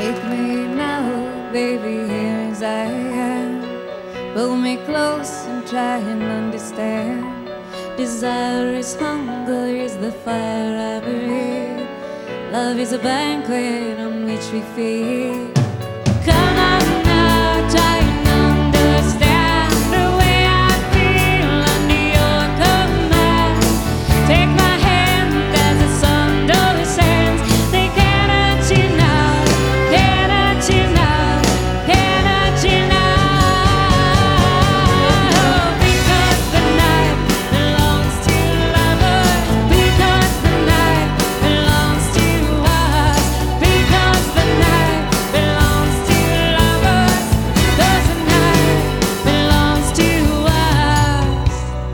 Take me now, baby, here as I am. Pull me close and try and understand. Desire is hunger, is the fire I breathe. Love is a banquet on which we feed. Come on now, try and understand the way I feel under your command. Take my hand as the sun descends. They cannot you now, cannot you now, cannot you now. Because the night belongs to lovers. Because the night belongs to us. Because the night belongs to lovers. Because the night belongs to us.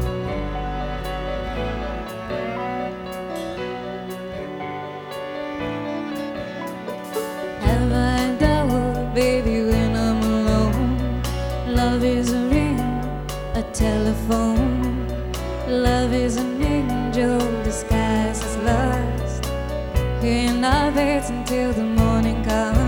Have I doubt, baby, when I'm alone? Love is a ring, a telephone. Love is an angel disguised as lust. Here in our beds until the morning comes.